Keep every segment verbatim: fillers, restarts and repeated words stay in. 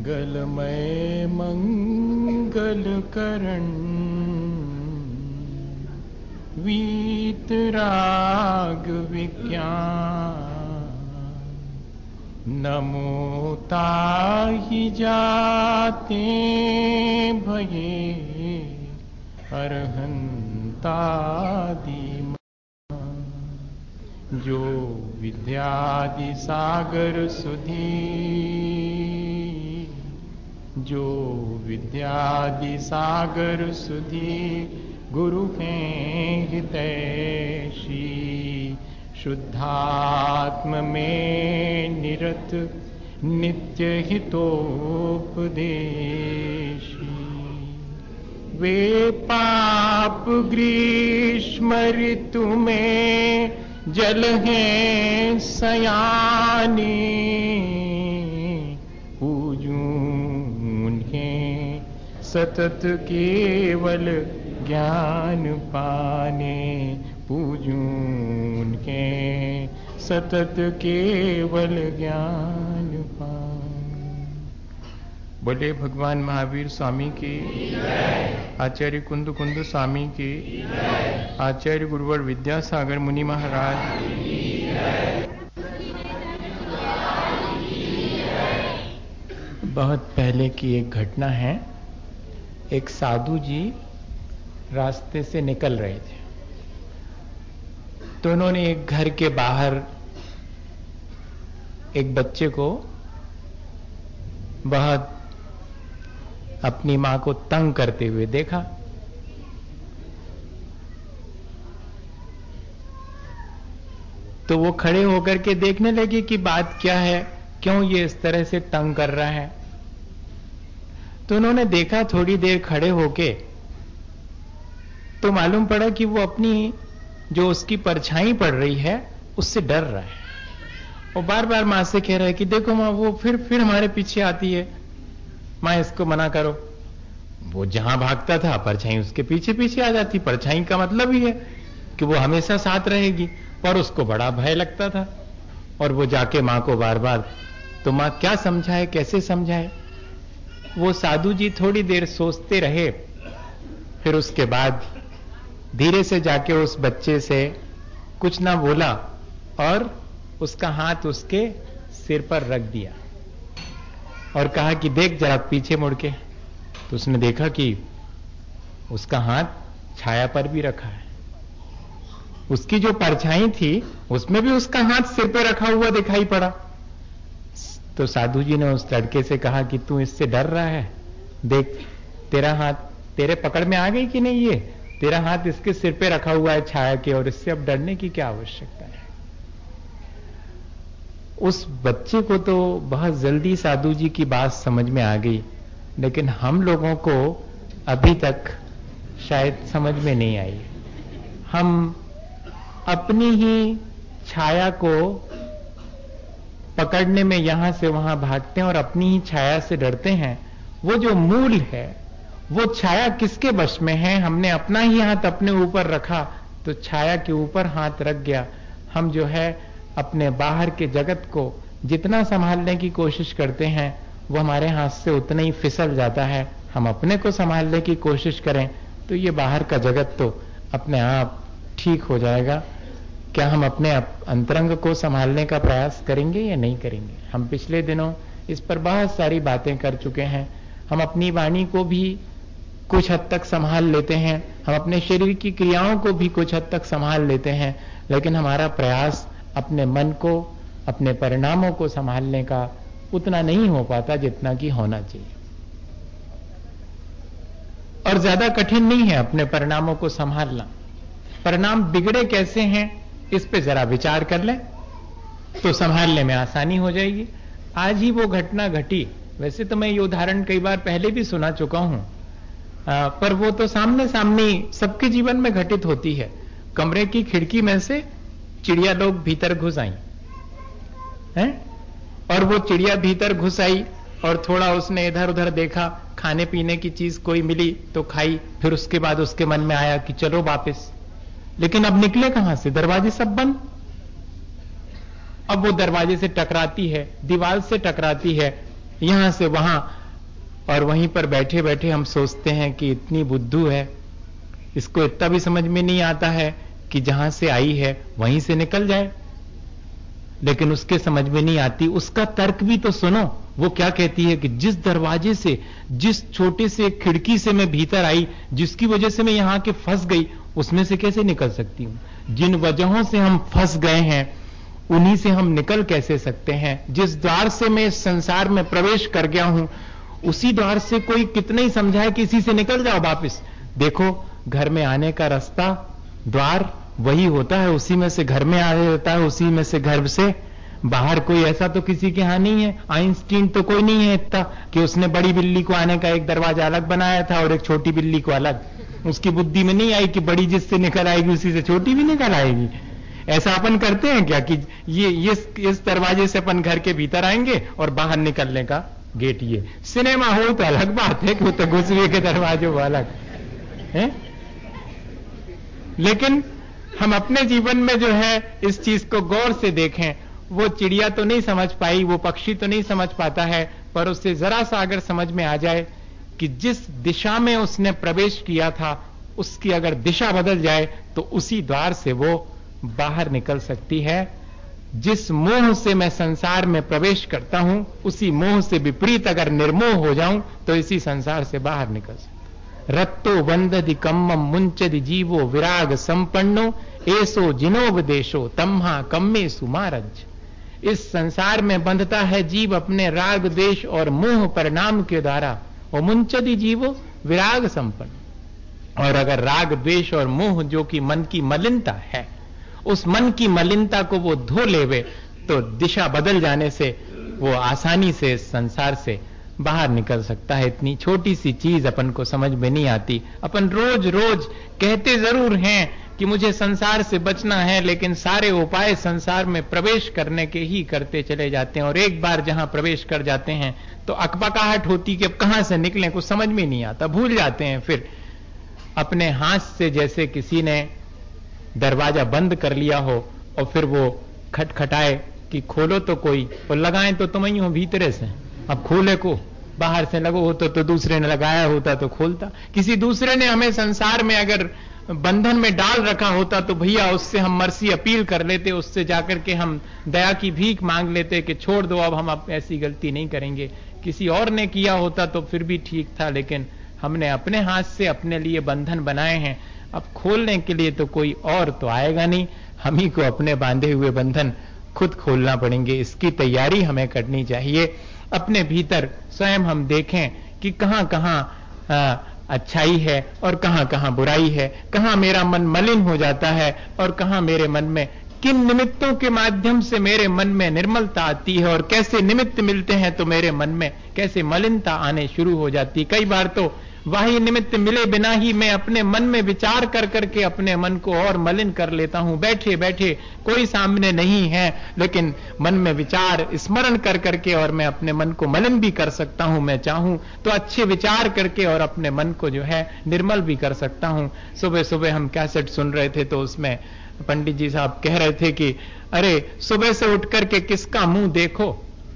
मंगलमय मंगल करण वीतराग विज्ञान नमो ताहि जाते भये अरहंतादि जो विद्यादि सागर सुधी जो विद्यादि सागर सुधी गुरु के हितैषी शुद्धात्म में निरत नित्य हितोपदेशी वे पाप ग्रीष्म ऋतु में जल हैं सयाने पूजूं उन्हें सतत केवल ज्ञान पाने पूजूं उन्हें सतत केवल ज्ञान पाने। बोले भगवान महावीर स्वामी की, आचार्य कुंद कुंद स्वामी की, आचार्य गुरुवर विद्यासागर मुनि महाराज। बहुत पहले की एक घटना है। एक साधु जी रास्ते से निकल रहे थे, तो उन्होंने एक घर के बाहर एक बच्चे को बहुत अपनी मां को तंग करते हुए देखा। तो वो खड़े होकर के देखने लगे कि बात क्या है, क्यों ये इस तरह से तंग कर रहा है। तो उन्होंने देखा थोड़ी देर खड़े होके, तो मालूम पड़ा कि वो अपनी जो उसकी परछाई पड़ रही है उससे डर रहा है। वो बार बार मां से कह रहा है कि देखो मां, वो फिर फिर हमारे पीछे आती है, मां इसको मना करो। वो जहां भागता था परछाई उसके पीछे पीछे आ जाती। परछाई का मतलब ही है कि वो हमेशा साथ रहेगी, पर उसको बड़ा भय लगता था। और वो जाके मां को बार बार, तो मां क्या समझाए, कैसे समझाए। वो साधु जी थोड़ी देर सोचते रहे, फिर उसके बाद धीरे से जाके उस बच्चे से कुछ ना बोला और उसका हाथ उसके सिर पर रख दिया और कहा कि देख जरा पीछे मुड़ के। तो उसने देखा कि उसका हाथ छाया पर भी रखा है, उसकी जो परछाई थी उसमें भी उसका हाथ सिर पे रखा हुआ दिखाई पड़ा। तो साधु जी ने उस लड़के से कहा कि तू इससे डर रहा है, देख तेरा हाथ तेरे पकड़ में आ गई कि नहीं, ये तेरा हाथ इसके सिर पे रखा हुआ है छाया के, और इससे अब डरने की क्या आवश्यकता है। उस बच्चे को तो बहुत जल्दी साधु जी की बात समझ में आ गई, लेकिन हम लोगों को अभी तक शायद समझ में नहीं आई। हम अपनी ही छाया को पकड़ने में यहां से वहां भागते हैं और अपनी ही छाया से डरते हैं। वो जो मूल है, वो छाया किसके वश में है। हमने अपना ही हाथ अपने ऊपर रखा तो छाया के ऊपर हाथ रख गया। हम जो है अपने बाहर के जगत को जितना संभालने की कोशिश करते हैं वो हमारे हाथ से उतना ही फिसल जाता है। हम अपने को संभालने की कोशिश करें तो ये बाहर का जगत तो अपने आप ठीक हो जाएगा। क्या हम अपने अंतरंग को संभालने का प्रयास करेंगे या नहीं करेंगे। हम पिछले दिनों इस पर बहुत सारी बातें कर चुके हैं। हम अपनी वाणी को भी कुछ हद तक संभाल लेते हैं, हम अपने शरीर की क्रियाओं को भी कुछ हद तक संभाल लेते हैं, लेकिन हमारा प्रयास अपने मन को, अपने परिणामों को संभालने का उतना नहीं हो पाता जितना कि होना चाहिए। और ज्यादा कठिन नहीं है अपने परिणामों को संभालना। परिणाम बिगड़े कैसे हैं इस पे जरा विचार कर लें तो संभालने में आसानी हो जाएगी। आज ही वो घटना घटी। वैसे तो मैं ये उदाहरण कई बार पहले भी सुना चुका हूं, आ, पर वो तो सामने सामने सबके जीवन में घटित होती है। कमरे की खिड़की में से चिड़िया लोग भीतर घुस आई हैं, और वो चिड़िया भीतर घुस आई और थोड़ा उसने इधर उधर देखा, खाने पीने की चीज कोई मिली तो खाई, फिर उसके बाद उसके मन में आया कि चलो वापस। लेकिन अब निकले कहां से, दरवाजे सब बंद। अब वो दरवाजे से टकराती है, दीवार से टकराती है, यहां से वहां, और वहीं पर बैठे बैठे हम सोचते हैं कि इतनी बुद्धू है, इसको इतना भी समझ में नहीं आता है कि जहां से आई है वहीं से निकल जाए। लेकिन उसके समझ में नहीं आती, उसका तर्क भी तो सुनो। वो क्या कहती है कि जिस दरवाजे से, जिस छोटे से खिड़की से मैं भीतर आई, जिसकी वजह से मैं यहां के फंस गई, उसमें से कैसे निकल सकती हूं? जिन वजहों से हम फंस गए हैं उन्हीं से हम निकल कैसे सकते हैं? जिस द्वार से मैं इस संसार में प्रवेश कर गया हूं, उसी द्वार से कोई कितना ही समझाए कि इसी से निकल जाओ वापिस। देखो, घर में आने का रास्ता, द्वार वही होता है, उसी में से घर में आ जाता है, उसी में से घर से बाहर। कोई ऐसा तो किसी के यहां नहीं है। आइंस्टीन तो कोई नहीं है इतना कि उसने बड़ी बिल्ली को आने का एक दरवाजा अलग बनाया था और एक छोटी बिल्ली को अलग। उसकी बुद्धि में नहीं आई कि बड़ी जिससे निकल आएगी उसी से छोटी भी निकल आएगी। ऐसा अपन करते हैं क्या कि ये इस, इस दरवाजे से अपन घर के भीतर आएंगे और बाहर निकलने का गेट ये। सिनेमा हो तो अलग बात है कि वो तो घुसवे के दरवाजे वो अलग है। लेकिन हम अपने जीवन में जो है इस चीज को गौर से देखें। वो चिड़िया तो नहीं समझ पाई, वो पक्षी तो नहीं समझ पाता है, पर उससे जरा सा अगर समझ में आ जाए कि जिस दिशा में उसने प्रवेश किया था उसकी अगर दिशा बदल जाए तो उसी द्वार से वो बाहर निकल सकती है। जिस मोह से मैं संसार में प्रवेश करता हूं उसी मोह से विपरीत अगर निर्मोह हो जाऊं तो इसी संसार से बाहर निकल सकता। रत्तो वंदधि कम्मम मुंचदि जीवो विराग संपन्नो ऐसो जिनोपदेशो तम्हा कम्मे सुमारज। इस संसार में बंधता है जीव अपने राग द्वेष और मोह परिणाम के द्वारा। और मुंचदि जीवो विराग संपन्न। और अगर राग द्वेष और मोह जो कि मन की मलिनता है, उस मन की मलिनता को वो धो लेवे तो दिशा बदल जाने से वो आसानी से संसार से बाहर निकल सकता है। इतनी छोटी सी चीज अपन को समझ में नहीं आती। अपन रोज रोज कहते जरूर हैं कि मुझे संसार से बचना है, लेकिन सारे उपाय संसार में प्रवेश करने के ही करते चले जाते हैं। और एक बार जहां प्रवेश कर जाते हैं तो अकबकाहट होती कि अब कहां से निकलें, कुछ समझ में नहीं आता, भूल जाते हैं। फिर अपने हाथ से जैसे किसी ने दरवाजा बंद कर लिया हो और फिर वो खटखटाए कि खोलो तो कोई, और लगाएं तो तुम ही हो भीतरे से, अब खोले को बाहर से लगो होता तो दूसरे ने लगाया होता तो खोलता। किसी दूसरे ने हमें संसार में अगर बंधन में डाल रखा होता तो भैया उससे हम मर्सी अपील कर लेते, उससे जाकर के हम दया की भीख मांग लेते कि छोड़ दो, अब हम अब ऐसी गलती नहीं करेंगे। किसी और ने किया होता तो फिर भी ठीक था, लेकिन हमने अपने हाथ से अपने लिए बंधन बनाए हैं। अब खोलने के लिए तो कोई और तो आएगा नहीं, हम ही को अपने बांधे हुए बंधन खुद खोलना पड़ेंगे। इसकी तैयारी हमें करनी चाहिए। अपने भीतर स्वयं हम देखें कि कहां कहां अच्छाई है और कहां कहां बुराई है, कहां मेरा मन मलिन हो जाता है और कहां मेरे मन में किन निमित्तों के माध्यम से मेरे मन में निर्मलता आती है, और कैसे निमित्त मिलते हैं तो मेरे मन में कैसे मलिनता आने शुरू हो जाती। कई बार तो वही निमित्त मिले बिना ही मैं अपने मन में विचार कर करके अपने मन को और मलिन कर लेता हूं। बैठे बैठे कोई सामने नहीं है, लेकिन मन में विचार स्मरण कर करके और मैं अपने मन को मलिन भी कर सकता हूं। मैं चाहूं तो अच्छे विचार करके और अपने मन को जो है निर्मल भी कर सकता हूं। सुबह सुबह हम कैसेट सुन रहे थे तो उसमें पंडित जी साहब कह रहे थे कि अरे सुबह से उठ करके किसका मुंह देखो,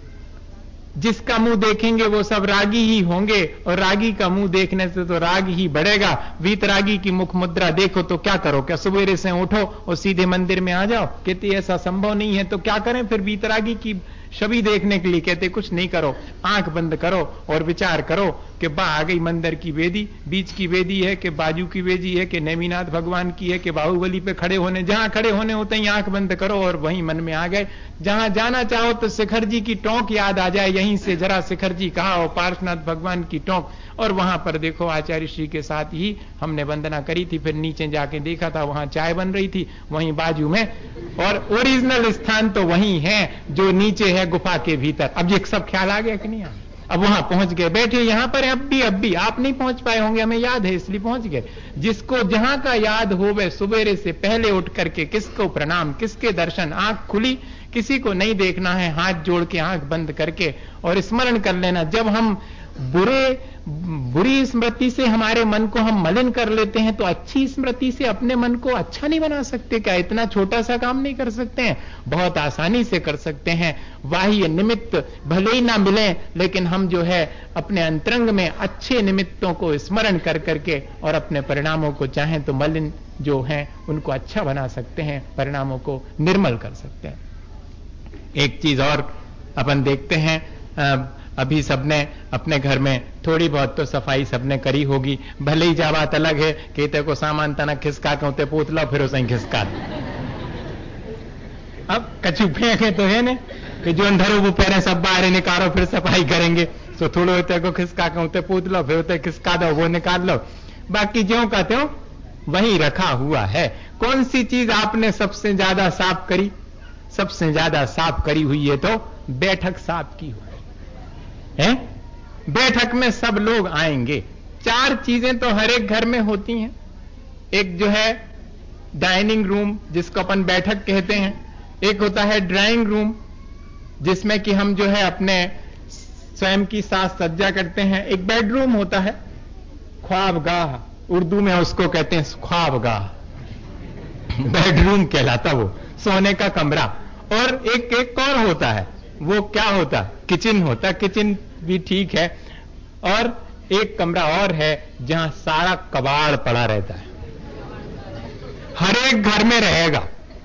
जिसका मुंह देखेंगे वो सब रागी ही होंगे, और रागी का मुंह देखने से तो राग ही बढ़ेगा। वीतरागी की मुख मुद्रा देखो तो क्या करो, क्या सवेरे से उठो और सीधे मंदिर में आ जाओ? कहते ऐसा संभव नहीं है, तो क्या करें फिर वीतरागी की छवि देखने के लिए? कहते कुछ नहीं करो, आंख बंद करो और विचार करो कि बा आ गई मंदिर की वेदी, बीच की वेदी है कि बाजू की वेदी है कि नेमीनाथ भगवान की है कि बाहुबली पे खड़े होने, जहां खड़े होने होते ही आंख बंद करो और वहीं मन में आ गए। जहां जाना चाहो तो शिखर जी की टोंक याद आ जाए, यहीं से जरा शिखर जी कहा और पार्श्वनाथ भगवान की टोंक, और वहां पर देखो आचार्य श्री के साथ ही हमने वंदना करी थी। फिर नीचे जाके देखा था वहां चाय बन रही थी वहीं बाजू में, और ओरिजिनल स्थान तो वहीं है जो नीचे है गुफा के भीतर। अब ये सब ख्याल आ गया कि नहीं? अब वहां पहुंच गए, बैठे यहां पर अब भी अब भी आप नहीं पहुंच पाए होंगे, हमें याद है इसलिए पहुंच गए। जिसको जहां का याद हो वह सुबेरे से पहले उठ करके किसको प्रणाम, किसके दर्शन, आंख खुली किसी को नहीं देखना है, हाथ जोड़ के आंख बंद करके और स्मरण कर लेना। जब हम बुरे बुरी स्मृति से हमारे मन को हम मलिन कर लेते हैं, तो अच्छी स्मृति से अपने मन को अच्छा नहीं बना सकते क्या? इतना छोटा सा काम नहीं कर सकते हैं? बहुत आसानी से कर सकते हैं। बाह्य निमित्त भले ही ना मिले, लेकिन हम जो है अपने अंतरंग में अच्छे निमित्तों को स्मरण कर करके और अपने परिणामों को चाहें तो मलिन जो हैं उनको अच्छा बना सकते हैं, परिणामों को निर्मल कर सकते हैं। एक चीज और अपन देखते हैं, अभी सबने अपने घर में थोड़ी बहुत तो सफाई सबने करी होगी, भले ही जा बात अलग है कि ते को सामान तना खिसका कहते पूत लो फिर उसे खिसका। अब कछु फेंके तो है ने कि जो अंधरो वो पैरे सब बाहर निकालो फिर सफाई करेंगे, तो थोड़ो ते को खिसका कहते पूत लो फिर उसे खिसका दो, वो निकाल लो, बाकी ज्यों का त्यों वहीं रखा हुआ है। कौन सी चीज आपने सबसे ज्यादा साफ करी? सबसे ज्यादा साफ करी हुई है तो बैठक साफ की हुई है। बैठक में सब लोग आएंगे। चार चीजें तो हर एक घर में होती हैं। एक जो है डाइनिंग रूम जिसको अपन बैठक कहते हैं, एक होता है ड्राइंग रूम जिसमें कि हम जो है अपने स्वयं की साज सज्जा करते हैं, एक बेडरूम होता है, ख्वाबगाह उर्दू में उसको कहते हैं ख्वाबगाह, बेडरूम कहलाता वो, सोने का कमरा। और एक एक और होता है, वो क्या होता? किचन होता। किचन भी ठीक है। और एक कमरा और है जहां सारा कबाड़ पड़ा रहता है, हर एक घर में रहेगा।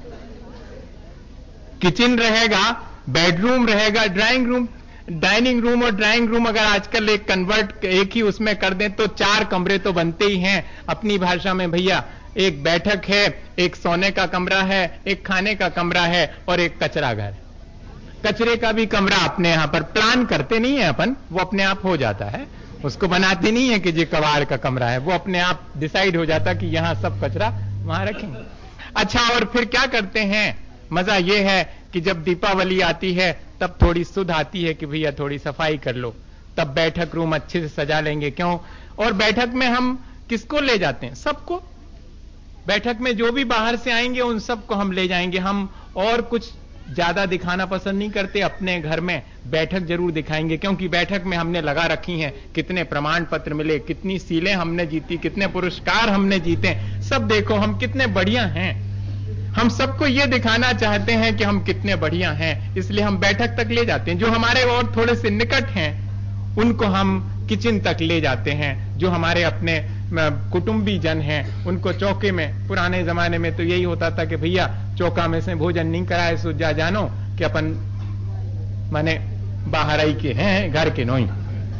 किचन रहेगा, बेडरूम रहेगा, ड्राइंग रूम, डाइनिंग रूम और ड्राइंग रूम अगर आजकल एक कन्वर्ट एक ही उसमें कर दें तो चार कमरे तो बनते ही हैं। अपनी भाषा में भैया एक बैठक है, एक सोने का कमरा है, एक खाने का कमरा है और एक कचरा घर। कचरे का भी कमरा अपने यहां पर प्लान करते नहीं है अपन, वो अपने आप हो जाता है, उसको बनाते नहीं है कि ये कबाड़ का कमरा है, वो अपने आप डिसाइड हो जाता कि यहां सब कचरा वहां रखेंगे। अच्छा, और फिर क्या करते हैं? मजा यह है कि जब दीपावली आती है तब थोड़ी सुध आती है कि भैया थोड़ी सफाई कर लो, तब बैठक रूम अच्छे से सजा लेंगे। क्यों? और बैठक में हम किसको ले जाते हैं? सबको। बैठक में जो भी बाहर से आएंगे उन सबको हम ले जाएंगे। हम और कुछ ज्यादा दिखाना पसंद नहीं करते, अपने घर में बैठक जरूर दिखाएंगे, क्योंकि बैठक में हमने लगा रखी हैं कितने प्रमाण पत्र मिले, कितनी सीलें हमने जीती, कितने पुरस्कार हमने जीते, सब देखो हम कितने बढ़िया हैं। हम सबको ये दिखाना चाहते हैं कि हम कितने बढ़िया हैं, इसलिए हम बैठक तक ले जाते हैं। जो हमारे और थोड़े से निकट हैं उनको हम किचन तक ले जाते हैं। जो हमारे अपने कुटुंबी जन हैं उनको चौके में, पुराने जमाने में तो यही होता था कि भैया चौका में से भोजन नहीं कराए सो जा जानो कि अपन माने बाहर आई के हैं, घर के नोई,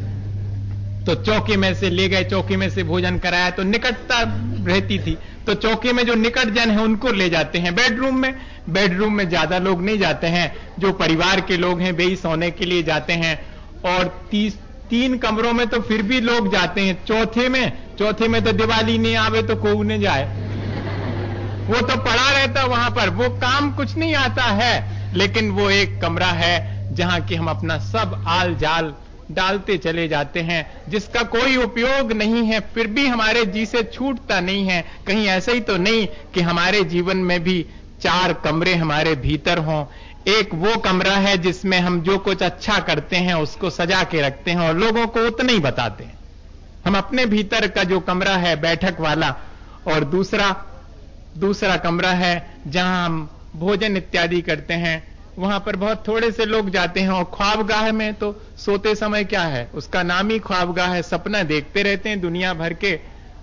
तो चौके में से ले गए, चौके में से भोजन कराया तो निकटता रहती थी। तो चौके में जो निकट जन है उनको ले जाते हैं। बेडरूम में बेडरूम में ज्यादा लोग नहीं जाते हैं, जो परिवार के लोग हैं वे ही सोने के लिए जाते हैं। और तीस तीन कमरों में तो फिर भी लोग जाते हैं। चौथे में चौथे में तो दिवाली नहीं आवे तो कोई नहीं जाए, वो तो पड़ा रहता वहां पर, वो काम कुछ नहीं आता है। लेकिन वो एक कमरा है जहां कि हम अपना सब आल जाल डालते चले जाते हैं, जिसका कोई उपयोग नहीं है, फिर भी हमारे जी से छूटता नहीं है। कहीं ऐसा ही तो नहीं कि हमारे जीवन में भी चार कमरे हमारे भीतर हों। एक वो कमरा है जिसमें हम जो कुछ अच्छा करते हैं उसको सजा के रखते हैं और लोगों को उतना ही बताते हैं, हम अपने भीतर का जो कमरा है बैठक वाला। और दूसरा दूसरा कमरा है जहां हम भोजन इत्यादि करते हैं, वहां पर बहुत थोड़े से लोग जाते हैं। और ख्वाबगाह में तो सोते समय क्या है, उसका नाम ही ख्वाबगाह है, सपना देखते रहते हैं दुनिया भर के।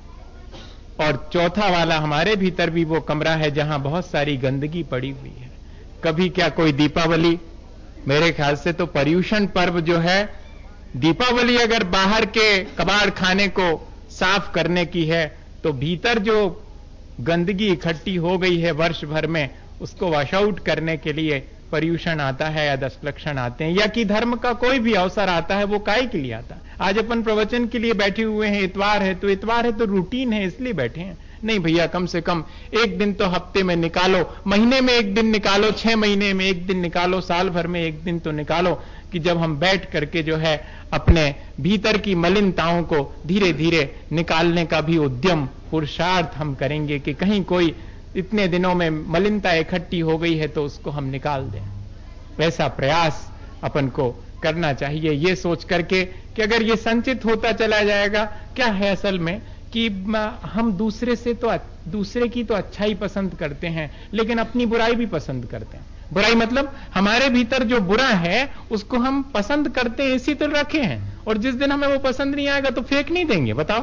और चौथा वाला हमारे भीतर भी वो कमरा है जहां बहुत सारी गंदगी पड़ी हुई है। कभी क्या कोई दीपावली, मेरे ख्याल से तो पर्यूषण पर्व जो है, दीपावली अगर बाहर के कबाड़ खाने को साफ करने की है तो भीतर जो गंदगी इकट्ठी हो गई है वर्ष भर में, उसको वॉश आउट करने के लिए पर्यूषण आता है या दस लक्षण आते हैं, या कि धर्म का कोई भी अवसर आता है, वो काय के लिए आता है। आज अपन प्रवचन के लिए बैठे हुए हैं, इतवार है तो इतवार है तो रूटीन है इसलिए बैठे हैं। नहीं भैया, कम से कम एक दिन तो हफ्ते में निकालो, महीने में एक दिन निकालो, छह महीने में एक दिन निकालो, साल भर में एक दिन तो निकालो, कि जब हम बैठ करके जो है अपने भीतर की मलिनताओं को धीरे धीरे निकालने का भी उद्यम पुरुषार्थ हम करेंगे कि कहीं कोई इतने दिनों में मलिनता इकट्ठी हो गई है तो उसको हम निकाल दें। वैसा प्रयास अपन को करना चाहिए, ये सोच करके कि अगर ये संचित होता चला जाएगा। क्या है असल में कि हम दूसरे से तो दूसरे की तो अच्छाई पसंद करते हैं, लेकिन अपनी बुराई भी पसंद करते हैं। बुराई मतलब हमारे भीतर जो बुरा है उसको हम पसंद करते हैं, इसी तरह रखे हैं, और जिस दिन हमें वो पसंद नहीं आएगा तो फेंक नहीं देंगे। बताओ,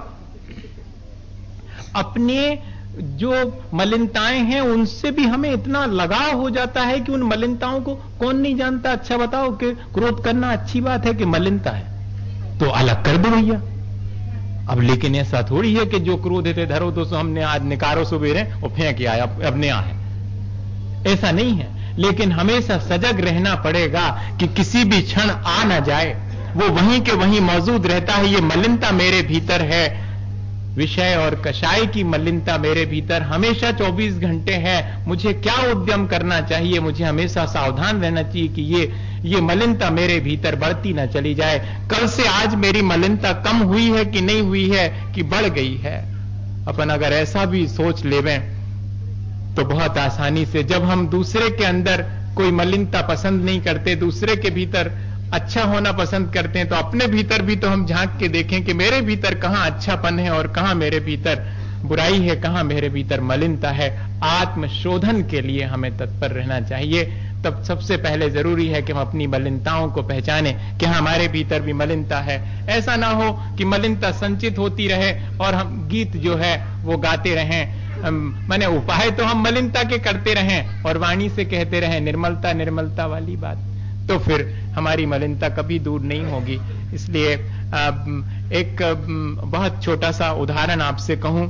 अपने जो मलिनताएं हैं उनसे भी हमें इतना लगाव हो जाता है कि उन मलिनताओं को कौन नहीं जानता। अच्छा बताओ कि क्रोध करना अच्छी बात है कि मलिनता है, तो अलग कर दो भैया। अब लेकिन ऐसा थोड़ी है कि जो क्रोध थे धरो तो सो हमने आज निकारो सुबेरे और फेंक आया अब नया है, ऐसा नहीं है। लेकिन हमेशा सजग रहना पड़ेगा कि किसी भी क्षण आ ना जाए, वो वहीं के वहीं मौजूद रहता है। ये मलिनता मेरे भीतर है, विषय और कषाय की मलिनता मेरे भीतर हमेशा चौबीस घंटे है। मुझे क्या उद्यम करना चाहिए? मुझे हमेशा सावधान रहना चाहिए कि ये ये मलिनता मेरे भीतर बढ़ती ना चली जाए। कल से आज मेरी मलिनता कम हुई है कि नहीं हुई है कि बढ़ गई है? अपन अगर ऐसा भी सोच लेवें तो बहुत आसानी से, जब हम दूसरे के अंदर कोई मलिनता पसंद नहीं करते, दूसरे के भीतर अच्छा होना पसंद करते हैं, तो अपने भीतर भी तो हम झांक के देखें कि मेरे भीतर कहां अच्छापन है और कहां मेरे भीतर बुराई है, कहां मेरे भीतर मलिनता है। आत्मशोधन के लिए हमें तत्पर रहना चाहिए। तब सबसे पहले जरूरी है कि हम अपनी मलिनताओं को पहचानें कि हमारे भीतर भी मलिनता है। ऐसा ना हो कि मलिनता संचित होती रहे और हम गीत जो है वो गाते रहें, माने उपाय तो हम मलिनता के करते रहें और वाणी से कहते रहें निर्मलता निर्मलता वाली बात, तो फिर हमारी मलिनता कभी दूर नहीं होगी। इसलिए एक बहुत छोटा सा उदाहरण आपसे कहूं,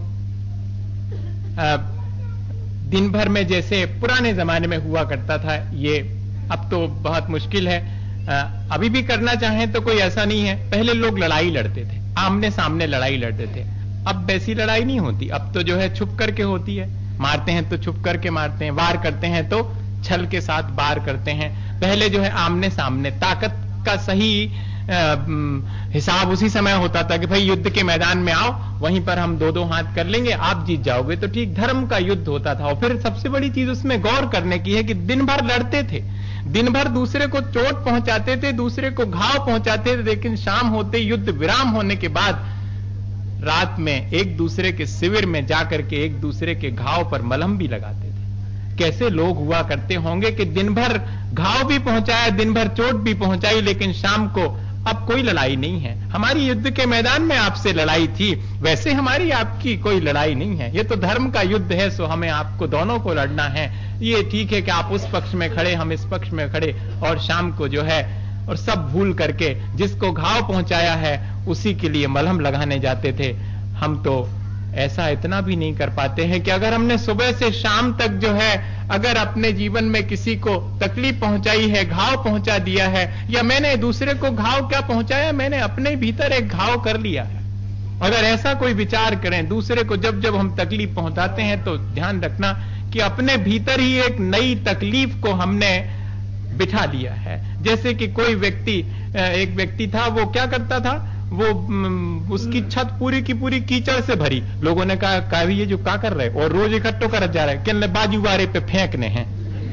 दिन भर में जैसे पुराने जमाने में हुआ करता था, ये अब तो बहुत मुश्किल है, अभी भी करना चाहें तो कोई ऐसा नहीं है। पहले लोग लड़ाई लड़ते थे, आमने सामने लड़ाई लड़ते थे। अब वैसी लड़ाई नहीं होती, अब तो जो है छुप करके होती है। मारते हैं तो छुप करके मारते हैं, वार करते हैं तो छल के साथ वार करते हैं। पहले जो है आमने सामने, ताकत का सही हिसाब उसी समय होता था कि भाई युद्ध के मैदान में आओ, वहीं पर हम दो दो हाथ कर लेंगे, आप जीत जाओगे तो ठीक। धर्म का युद्ध होता था। और फिर सबसे बड़ी चीज उसमें गौर करने की है कि दिन भर लड़ते थे, दिन भर दूसरे को चोट पहुंचाते थे, दूसरे को घाव पहुंचाते थे, लेकिन शाम होते युद्ध विराम होने के बाद रात में एक दूसरे के शिविर में जाकर के एक दूसरे के घाव पर मलहम भी लगाते थे। कैसे लोग हुआ करते होंगे कि दिन भर घाव भी पहुंचाया, दिन भर चोट भी पहुंचाई, लेकिन शाम को अब कोई लड़ाई नहीं है। हमारी युद्ध के मैदान में आपसे लड़ाई थी, वैसे हमारी आपकी कोई लड़ाई नहीं है। ये तो धर्म का युद्ध है, सो हमें आपको दोनों को लड़ना है। ये ठीक है कि आप उस पक्ष में खड़े, हम इस पक्ष में खड़े, और शाम को जो है और सब भूल करके जिसको घाव पहुंचाया है उसी के लिए मलहम लगाने जाते थे। हम तो ऐसा इतना भी नहीं कर पाते हैं कि अगर हमने सुबह से शाम तक जो है अगर अपने जीवन में किसी को तकलीफ पहुंचाई है, घाव पहुंचा दिया है, या मैंने दूसरे को घाव क्या पहुंचाया, मैंने अपने भीतर एक घाव कर लिया है। अगर ऐसा कोई विचार करें, दूसरे को जब जब हम तकलीफ पहुंचाते हैं तो ध्यान रखना कि अपने भीतर ही एक नई तकलीफ को हमने बिठा लिया है। जैसे कि कोई व्यक्ति, एक व्यक्ति था, वो क्या करता था, वो उसकी छत पूरी की पूरी कीचड़ से भरी। लोगों ने कहा का ये जो क्या कर रहे, और रोज इकट्ठो कर जा रहे, कहने बाजीवारे पे फेंकने हैं।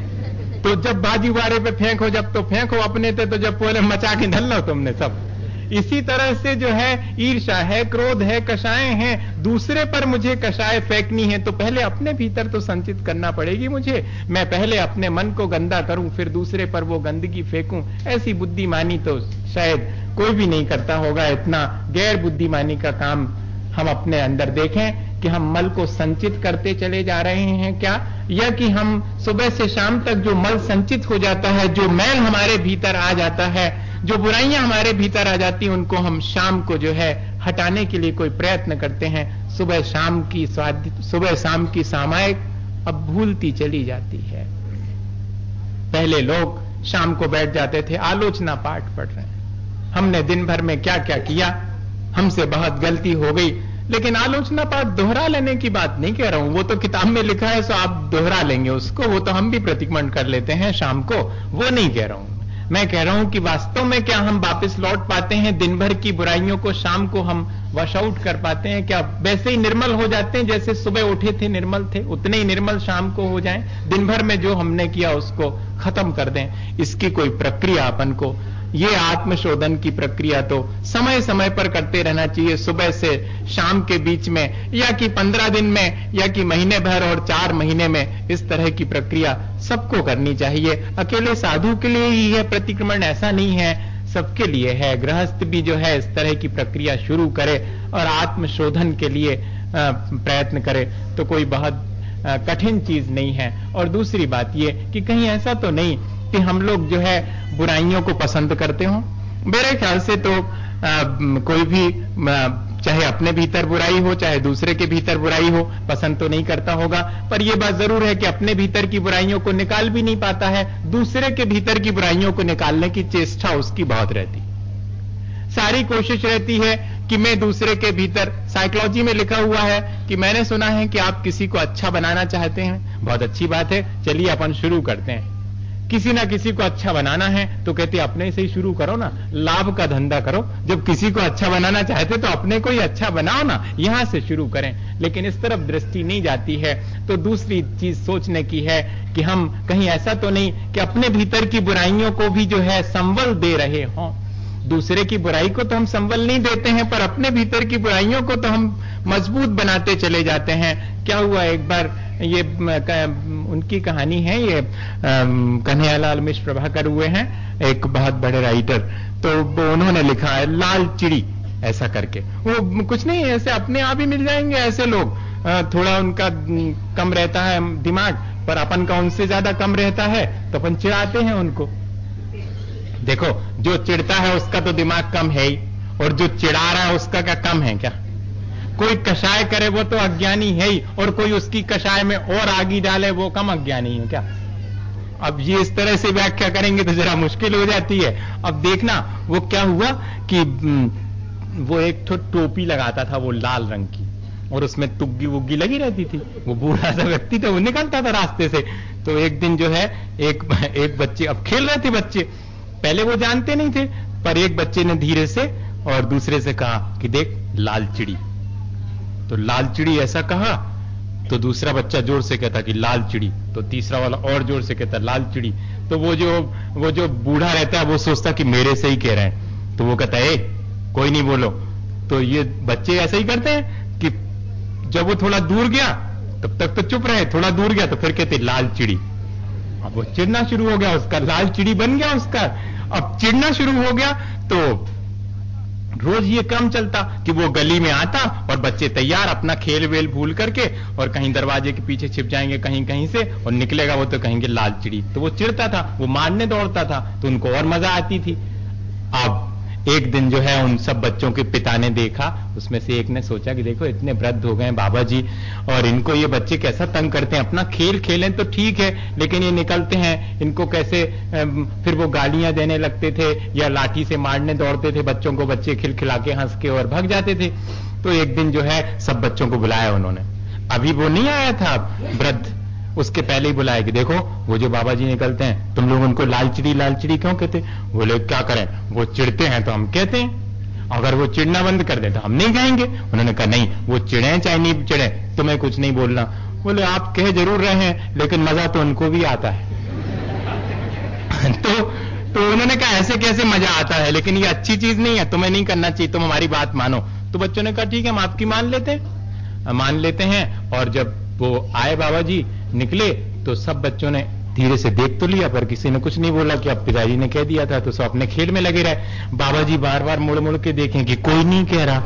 तो जब बाजीवारे पे फेंको, जब तो फेंको अपने थे, तो जब पहले मचा के धल लो तुमने सब। इसी तरह से जो है ईर्ष्या है, क्रोध है, कषाय हैं, दूसरे पर मुझे कषाय फेंकनी है तो पहले अपने भीतर तो संचित करना पड़ेगी मुझे। मैं पहले अपने मन को गंदा करूं, फिर दूसरे पर वो गंदगी फेंकूं। ऐसी बुद्धिमानी तो शायद कोई भी नहीं करता होगा। इतना गैर बुद्धिमानी का काम हम अपने अंदर देखें कि हम मल को संचित करते चले जा रहे हैं क्या, या कि हम सुबह से शाम तक जो मल संचित हो जाता है, जो मैल हमारे भीतर आ जाता है, जो बुराइयां हमारे भीतर आ जाती हैं, उनको हम शाम को जो है हटाने के लिए कोई प्रयत्न करते हैं। सुबह शाम की सुबह शाम की सामायिक अब भूलती चली जाती है। पहले लोग शाम को बैठ जाते थे, आलोचना पाठ पढ़ रहे हैं, हमने दिन भर में क्या क्या किया, हमसे बहुत गलती हो गई। लेकिन आलोचना पाठ दोहरा लेने की बात नहीं कह रहा हूं, वो तो किताब में लिखा है, सो आप दोहरा लेंगे उसको, वो तो हम भी प्रतिक्रमण कर लेते हैं शाम को, वो नहीं कह रहा हूं। मैं कह रहा हूं कि वास्तव में क्या हम वापस लौट पाते हैं दिन भर की बुराइयों को, शाम को हम वॉश आउट कर पाते हैं क्या? वैसे ही निर्मल हो जाते हैं जैसे सुबह उठे थे निर्मल थे, उतने ही निर्मल शाम को हो जाएं। दिन भर में जो हमने किया उसको खत्म कर दें। इसकी कोई प्रक्रिया अपन को ये आत्मशोधन की प्रक्रिया तो समय समय पर करते रहना चाहिए, सुबह से शाम के बीच में, या कि पंद्रह दिन में, या कि महीने भर और चार महीने में। इस तरह की प्रक्रिया सबको करनी चाहिए। अकेले साधु के लिए ही है प्रतिक्रमण ऐसा नहीं है, सबके लिए है। गृहस्थ भी जो है इस तरह की प्रक्रिया शुरू करे और आत्मशोधन के लिए प्रयत्न करे तो कोई बहुत कठिन चीज नहीं है। और दूसरी बात ये कि कहीं ऐसा तो नहीं कि हम लोग जो है बुराइयों को पसंद करते हो। मेरे ख्याल से तो आ, कोई भी आ, चाहे अपने भीतर बुराई हो चाहे दूसरे के भीतर बुराई हो, पसंद तो नहीं करता होगा। पर यह बात जरूर है कि अपने भीतर की बुराइयों को निकाल भी नहीं पाता है, दूसरे के भीतर की बुराइयों को निकालने की चेष्टा उसकी बहुत रहती, सारी कोशिश रहती है कि मैं दूसरे के भीतर। साइकोलॉजी में लिखा हुआ है कि मैंने सुना है कि आप किसी को अच्छा बनाना चाहते हैं, बहुत अच्छी बात है, चलिए अपन शुरू करते हैं। किसी ना किसी को अच्छा बनाना है तो कहते अपने से ही शुरू करो ना, लाभ का धंधा करो। जब किसी को अच्छा बनाना चाहते तो अपने को ही अच्छा बनाओ ना, यहां से शुरू करें। लेकिन इस तरफ दृष्टि नहीं जाती है। तो दूसरी चीज सोचने की है कि हम कहीं ऐसा तो नहीं कि अपने भीतर की बुराइयों को भी जो है संबल दे रहे हों। दूसरे की बुराई को तो हम संबल नहीं देते हैं, पर अपने भीतर की बुराइयों को तो हम मजबूत बनाते चले जाते हैं। क्या हुआ, एक बार ये उनकी कहानी है, ये कन्हैयालाल मिश्र प्रभाकर हुए हैं, एक बहुत बड़े राइटर, तो उन्होंने लिखा है लाल चिड़ी ऐसा करके। वो कुछ नहीं, ऐसे अपने आप ही मिल जाएंगे ऐसे लोग, थोड़ा उनका कम रहता है दिमाग, पर अपन का उनसे ज्यादा कम रहता है तो अपन चिढ़ाते हैं उनको। देखो, जो चिढ़ता है उसका तो दिमाग कम है ही, और जो चिढ़ा रहा है उसका क्या कम है क्या? कोई कषाय करे वो तो अज्ञानी है ही, और कोई उसकी कषाय में और आगी डाले वो कम अज्ञानी है क्या? अब ये इस तरह से व्याख्या करेंगे तो जरा मुश्किल हो जाती है। अब देखना वो क्या हुआ कि वो एक तो टोपी लगाता था वो लाल रंग की, और उसमें तुग्गी वुग्गी लगी रहती थी। वो बूढ़ा सा व्यक्ति था, वो निकलता था रास्ते से। तो एक दिन जो है एक एक बच्चे, अब खेल रहे थे बच्चे, पहले वो जानते नहीं थे, पर एक बच्चे ने धीरे से और दूसरे से कहा कि देख लाल चिड़ी। तो लाल चिड़ी ऐसा कहा तो दूसरा बच्चा जोर से कहता कि लाल चिड़ी, तो तीसरा वाला और जोर से कहता लाल चिड़ी। तो वो जो वो जो बूढ़ा रहता है वो सोचता कि मेरे से ही कह रहे हैं, तो वो कहता है कोई नहीं बोलो। तो ये बच्चे ऐसा ही करते हैं कि जब वो थोड़ा दूर गया तब तक तो चुप रहे, थोड़ा दूर गया तो फिर कहते लाल चिड़ी। अब वो चिढ़ना शुरू हो गया, उसका लाल चिड़ी बन गया उसका। अब चिढ़ना शुरू हो गया तो रोज ये क्रम चलता कि वो गली में आता और बच्चे तैयार अपना खेल वेल भूल करके और कहीं दरवाजे के पीछे छिप जाएंगे कहीं कहीं से, और निकलेगा वो तो कहेंगे लाल चिड़ी। तो वो चिढ़ता था, वो मारने दौड़ता था, तो उनको और मजा आती थी। अब एक दिन जो है उन सब बच्चों के पिता ने देखा, उसमें से एक ने सोचा कि देखो इतने वृद्ध हो गए बाबा जी और इनको ये बच्चे कैसा तंग करते हैं। अपना खेल खेलें तो ठीक है, लेकिन ये निकलते हैं, इनको कैसे। फिर वो गालियां देने लगते थे या लाठी से मारने दौड़ते थे बच्चों को, बच्चे खिलखिला के हंस के और भाग जाते थे। तो एक दिन जो है सब बच्चों को बुलाया उन्होंने, अभी वो नहीं आया था वृद्ध, उसके पहले ही बुलाया कि देखो वो जो बाबा जी निकलते हैं तुम लोग उनको लाल चिड़ी लाल चिड़ी क्यों कहते? बोले क्या करें, वो चिढ़ते हैं तो हम कहते हैं, अगर वो चिढ़ना बंद कर दे तो हम नहीं कहेंगे। उन्होंने कहा नहीं, वो चिढ़े चाहे नहीं चिढ़े तुम्हें कुछ नहीं बोलना। बोले आप कह जरूर रहे हैं लेकिन मजा तो उनको भी आता है। तो तो उन्होंने कहा ऐसे कैसे मजा आता है, लेकिन ये अच्छी चीज नहीं है, तुम्हें नहीं करना चाहिए, तुम हमारी बात मानो। तो बच्चों ने कहा ठीक है हम आपकी मान लेते हैं, मान लेते हैं। और जब वो आए बाबा जी निकले तो सब बच्चों ने धीरे से देख तो लिया, पर किसी ने कुछ नहीं बोला कि अब पिताजी ने कह दिया था, तो सब अपने खेल में लगे रहे। बाबा जी बार बार मुड़ मुड़ के देखें कि कोई नहीं कह रहा।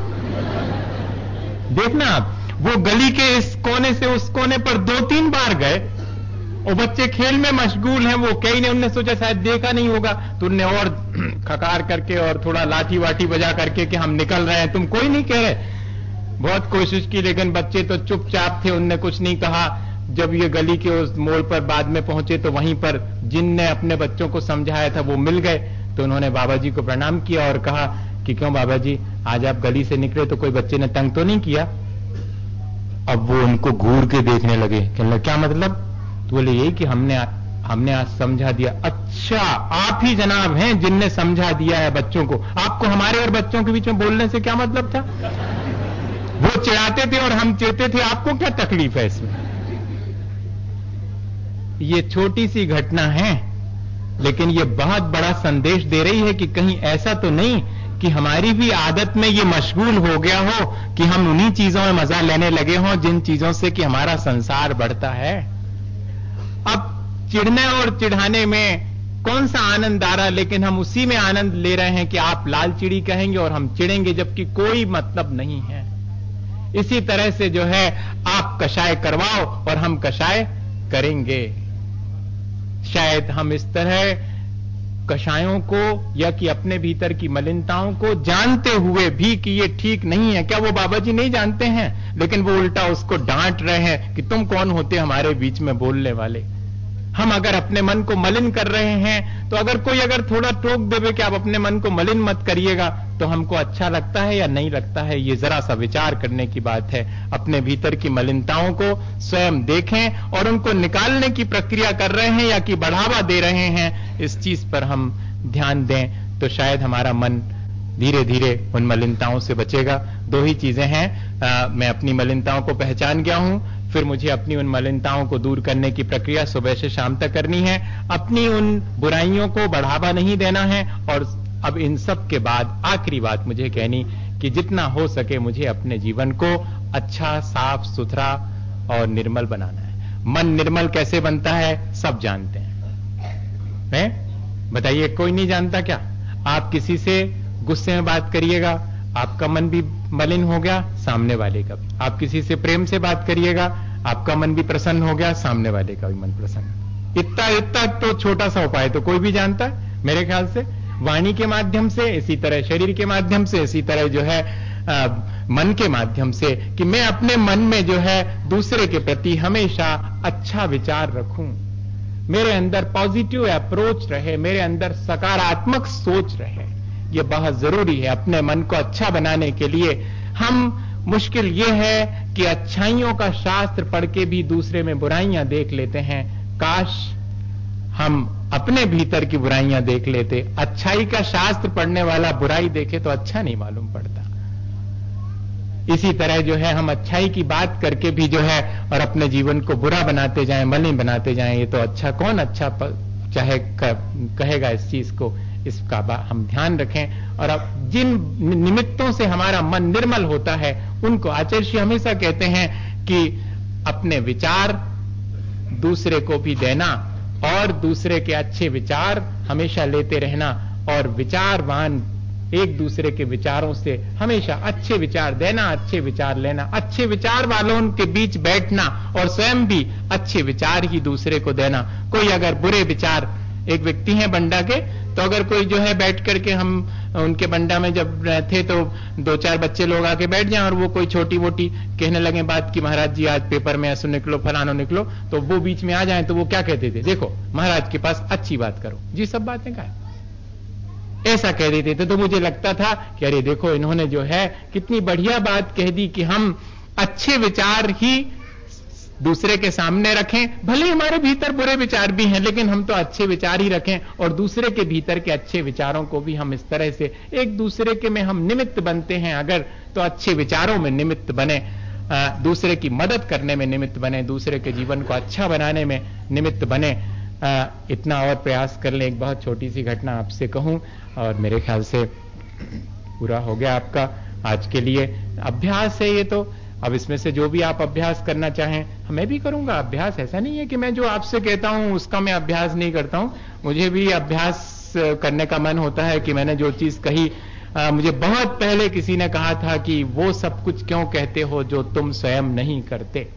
देखना आप, वो गली के इस कोने से उस कोने पर दो तीन बार गए और बच्चे खेल में मशगूल हैं। वो कई ने उनने सोचा शायद देखा नहीं होगा, तो उनने और खकार करके और थोड़ा लाठी वाठी बजा करके कि हम निकल रहे हैं, तुम कोई नहीं कह रहे। बहुत कोशिश की लेकिन बच्चे तो चुपचाप थे, उनने कुछ नहीं कहा। जब ये गली के उस मोड़ पर बाद में पहुंचे तो वहीं पर जिनने अपने बच्चों को समझाया था वो मिल गए। तो उन्होंने बाबा जी को प्रणाम किया और कहा कि क्यों बाबा जी आज आप गली से निकले तो कोई बच्चे ने तंग तो नहीं किया? अब वो उनको घूर के देखने लगे, कहने क्या मतलब? तो बोले यही कि हमने हमने आज समझा दिया। अच्छा आप ही जनाब हैं जिनने समझा दिया है बच्चों को, आपको हमारे और बच्चों के बीच में बोलने से क्या मतलब था? वो चिढ़ाते थे और हम चिढ़ते थे, आपको क्या तकलीफ है इसमें? ये छोटी सी घटना है लेकिन ये बहुत बड़ा संदेश दे रही है कि कहीं ऐसा तो नहीं कि हमारी भी आदत में ये मशगूल हो गया हो कि हम उन्हीं चीजों में मजा लेने लगे हों जिन चीजों से कि हमारा संसार बढ़ता है। अब चिढ़ने और चिढ़ाने में कौन सा आनंद आ रहा, लेकिन हम उसी में आनंद ले रहे हैं कि आप लाल चिड़ी कहेंगे और हम चिढ़ेंगे, जबकि कोई मतलब नहीं है। इसी तरह से जो है आप कषाय करवाओ और हम कषाय करेंगे। शायद हम इस तरह कषायों को या कि अपने भीतर की मलिनताओं को जानते हुए भी कि ये ठीक नहीं है, क्या वो बाबा जी नहीं जानते हैं, लेकिन वो उल्टा उसको डांट रहे हैं कि तुम कौन होते हमारे बीच में बोलने वाले। हम अगर अपने मन को मलिन कर रहे हैं तो अगर कोई अगर थोड़ा टोक देवे कि आप अपने मन को मलिन मत करिएगा तो हमको अच्छा लगता है या नहीं लगता है, ये जरा सा विचार करने की बात है। अपने भीतर की मलिनताओं को स्वयं देखें और उनको निकालने की प्रक्रिया कर रहे हैं या कि बढ़ावा दे रहे हैं, इस चीज पर हम ध्यान दें तो शायद हमारा मन धीरे धीरे उन मलिनताओं से बचेगा। दो ही चीजें हैं, आ, मैं अपनी मलिनताओं को पहचान गया हूं, फिर मुझे अपनी उन मलिनताओं को दूर करने की प्रक्रिया सुबह से शाम तक करनी है, अपनी उन बुराइयों को बढ़ावा नहीं देना है। और अब इन सब के बाद आखिरी बात मुझे कहनी कि जितना हो सके मुझे अपने जीवन को अच्छा, साफ सुथरा और निर्मल बनाना है। मन निर्मल कैसे बनता है सब जानते हैं, हैं? बताइए, कोई नहीं जानता क्या? आप किसी से गुस्से में बात करिएगा, आपका मन भी मलिन हो गया, सामने वाले का भी। आप किसी से प्रेम से बात करिएगा, आपका मन भी प्रसन्न हो गया, सामने वाले का भी मन प्रसन्न। इतना इतना तो छोटा सा उपाय तो कोई भी जानता है मेरे ख्याल से। वाणी के माध्यम से, इसी तरह शरीर के माध्यम से, इसी तरह जो है आ, मन के माध्यम से, कि मैं अपने मन में जो है दूसरे के प्रति हमेशा अच्छा विचार रखूं, मेरे अंदर पॉजिटिव अप्रोच रहे, मेरे अंदर सकारात्मक सोच रहे। ये बहुत जरूरी है अपने मन को अच्छा बनाने के लिए। हम मुश्किल ये है कि अच्छाइयों का शास्त्र पढ़ के भी दूसरे में बुराइयां देख लेते हैं। काश हम अपने भीतर की बुराइयां देख लेते। अच्छाई का शास्त्र पढ़ने वाला बुराई देखे तो अच्छा नहीं मालूम पड़ता। इसी तरह जो है हम अच्छाई की बात करके भी जो है और अपने जीवन को बुरा बनाते जाएं, मलिन बनाते जाएं, ये तो अच्छा कौन अच्छा चाहे कहेगा इस चीज को। इसका हम ध्यान रखें। और अब जिन निमित्तों से हमारा मन निर्मल होता है उनको आचार्य हमेशा कहते हैं कि अपने विचार दूसरे को भी देना और दूसरे के अच्छे विचार हमेशा लेते रहना, और विचारवान एक दूसरे के विचारों से हमेशा अच्छे विचार देना, अच्छे विचार लेना, अच्छे विचार वालों के बीच बैठना और स्वयं भी अच्छे विचार ही दूसरे को देना। कोई अगर बुरे विचार, एक व्यक्ति हैं बंडा के, तो अगर कोई जो है बैठ करके, हम उनके बंडा में जब थे तो दो चार बच्चे लोग आके बैठ जाएं और वो कोई छोटी मोटी कहने लगे बात कि महाराज जी आज पेपर में ऐसा निकलो, फलानो निकलो, तो वो बीच में आ जाए तो वो क्या कहते थे, देखो महाराज के पास अच्छी बात करो जी, सब बातें कहा ऐसा कह देते थे। तो मुझे लगता था कि अरे देखो इन्होंने जो है कितनी बढ़िया बात कह दी कि हम अच्छे विचार ही दूसरे के सामने रखें, भले हमारे भीतर बुरे विचार भी हैं लेकिन हम तो अच्छे विचार ही रखें, और दूसरे के भीतर के अच्छे विचारों को भी हम इस तरह से एक दूसरे के में हम निमित्त बनते हैं अगर, तो अच्छे विचारों में निमित्त बने, दूसरे की मदद करने में निमित्त बने, दूसरे के जीवन को अच्छा बनाने में निमित्त बने। आ, इतना और प्रयास कर लें। एक बहुत छोटी सी घटना आपसे कहूं और मेरे ख्याल से पूरा हो गया आपका आज के लिए। अभ्यास है ये तो, अब इसमें से जो भी आप अभ्यास करना चाहें मैं भी करूंगा अभ्यास। ऐसा नहीं है कि मैं जो आपसे कहता हूं उसका मैं अभ्यास नहीं करता हूं, मुझे भी अभ्यास करने का मन होता है कि मैंने जो चीज कही, आ, मुझे बहुत पहले किसी ने कहा था कि वो सब कुछ क्यों कहते हो जो तुम स्वयं नहीं करते।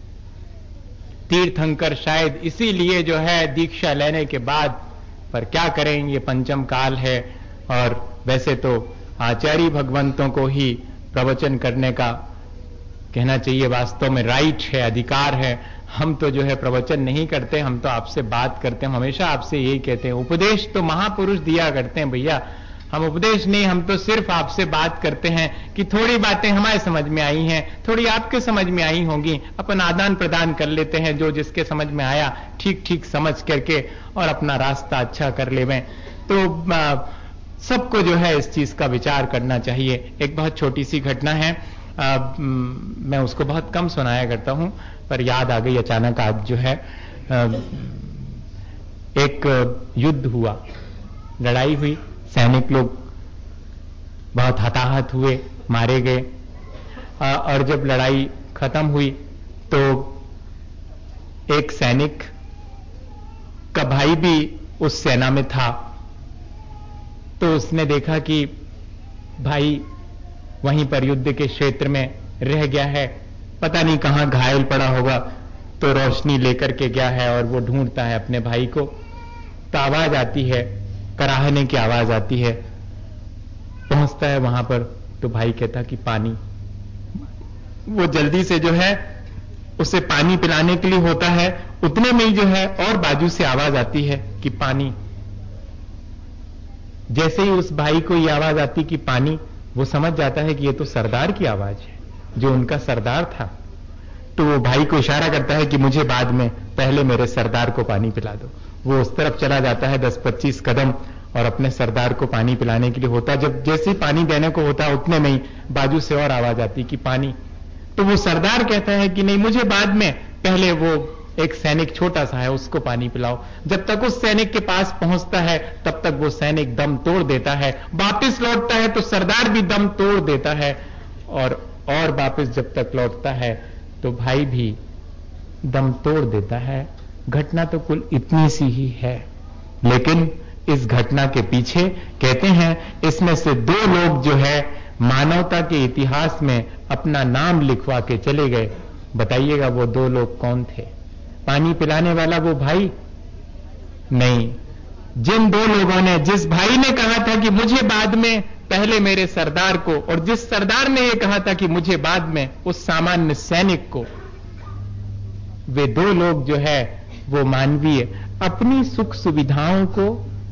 तीर्थंकर शायद इसीलिए जो है दीक्षा लेने के बाद, पर क्या करें ये पंचम काल है, और वैसे तो आचार्य भगवंतों को ही प्रवचन करने का कहना चाहिए, वास्तव में राइट है, अधिकार है। हम तो जो है प्रवचन नहीं करते, हम तो आपसे बात करते हैं, हमेशा आपसे यही कहते हैं, उपदेश तो महापुरुष दिया करते हैं भैया, हम उपदेश नहीं, हम तो सिर्फ आपसे बात करते हैं कि थोड़ी बातें हमारे समझ में आई हैं, थोड़ी आपके समझ में आई होंगी, अपन आदान प्रदान कर लेते हैं, जो जिसके समझ में आया ठीक ठीक समझ करके और अपना रास्ता अच्छा कर लेवें। तो सबको जो है इस चीज का विचार करना चाहिए। एक बहुत छोटी सी घटना है, आ, मैं उसको बहुत कम सुनाया करता हूं, पर याद आ गई अचानक आज जो है। आ, एक युद्ध हुआ, लड़ाई हुई, सैनिक लोग बहुत हताहत हुए, मारे गए। और जब लड़ाई खत्म हुई तो एक सैनिक का भाई भी उस सेना में था। तो उसने देखा कि भाई वहीं पर युद्ध के क्षेत्र में रह गया है, पता नहीं कहां घायल पड़ा होगा। तो रोशनी लेकर के गया है और वो ढूंढता है अपने भाई को। तो आवाज आती है, कराहने की आवाज आती है। पहुंचता है वहां पर तो भाई कहता कि पानी। वो जल्दी से जो है उसे पानी पिलाने के लिए होता है, उतने में ही जो है और बाजू से आवाज आती है कि पानी। जैसे ही उस भाई को ये आवाज आती कि पानी, वो समझ जाता है कि ये तो सरदार की आवाज है, जो उनका सरदार था। तो वो भाई को इशारा करता है कि मुझे बाद में, पहले मेरे सरदार को पानी पिला दो। वो उस तरफ चला जाता है दस पच्चीस कदम और अपने सरदार को पानी पिलाने के लिए होता। जब जैसे ही पानी देने को होता उतने में ही बाजू से और आवाज आती कि पानी। तो वो सरदार कहता है कि नहीं, मुझे बाद में, पहले वो एक सैनिक छोटा सा है उसको पानी पिलाओ। जब तक उस सैनिक के पास पहुंचता है तब तक वो सैनिक दम तोड़ देता है। वापस लौटता है तो सरदार भी दम तोड़ देता है। और और वापस जब तक लौटता है तो भाई भी दम तोड़ देता है। घटना तो कुल इतनी सी ही है, लेकिन इस घटना के पीछे कहते हैं इसमें से दो लोग जो है मानवता के इतिहास में अपना नाम लिखवा के चले गए। बताइएगा वो दो लोग कौन थे? पानी पिलाने वाला वो भाई नहीं। जिन दो लोगों ने, जिस भाई ने कहा था कि मुझे बाद में, पहले मेरे सरदार को, और जिस सरदार ने यह कहा था कि मुझे बाद में, उस सामान्य सैनिक को, वे दो लोग जो है वो मानवीय अपनी सुख सुविधाओं को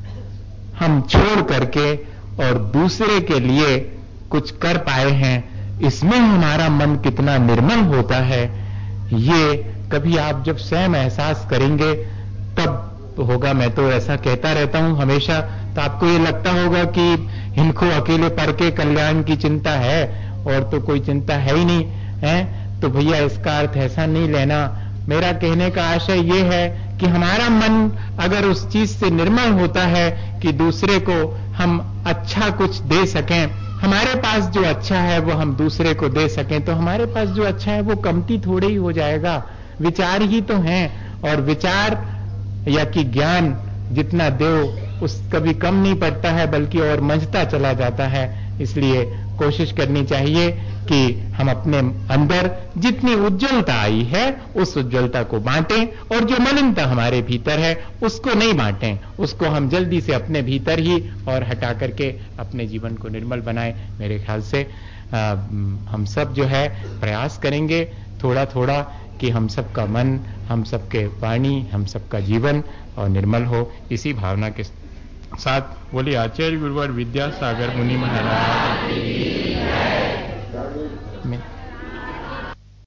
हम छोड़ करके और दूसरे के लिए कुछ कर पाए हैं। इसमें हमारा मन कितना निर्मल होता है, ये कभी आप जब स्वयं एहसास करेंगे तब होगा। मैं तो ऐसा कहता रहता हूं हमेशा, तो आपको ये लगता होगा कि इनको अकेले पर के कल्याण की चिंता है और तो कोई चिंता है ही नहीं है। तो भैया इसका अर्थ ऐसा नहीं लेना। मेरा कहने का आशय ये है कि हमारा मन अगर उस चीज से निर्मल होता है कि दूसरे को हम अच्छा कुछ दे सकें, हमारे पास जो अच्छा है वो हम दूसरे को दे सकें, तो हमारे पास जो अच्छा है वो कमती थोड़े ही हो जाएगा। विचार ही तो हैं, और विचार या कि ज्ञान जितना दो उस कभी कम नहीं पड़ता है, बल्कि और मंझता चला जाता है। इसलिए कोशिश करनी चाहिए कि हम अपने अंदर जितनी उज्ज्वलता आई है उस उज्ज्वलता को बांटें, और जो मलिनता हमारे भीतर है उसको नहीं बांटें, उसको हम जल्दी से अपने भीतर ही और हटा करके अपने जीवन को निर्मल बनाएं। मेरे ख्याल से आ, हम सब जो है प्रयास करेंगे थोड़ा थोड़ा कि हम सबका मन, हम सबके वाणी, हम सबका जीवन और निर्मल हो। इसी भावना के साथ बोलिए आचार्य गुरुवर विद्यासागर मुनि महाराज।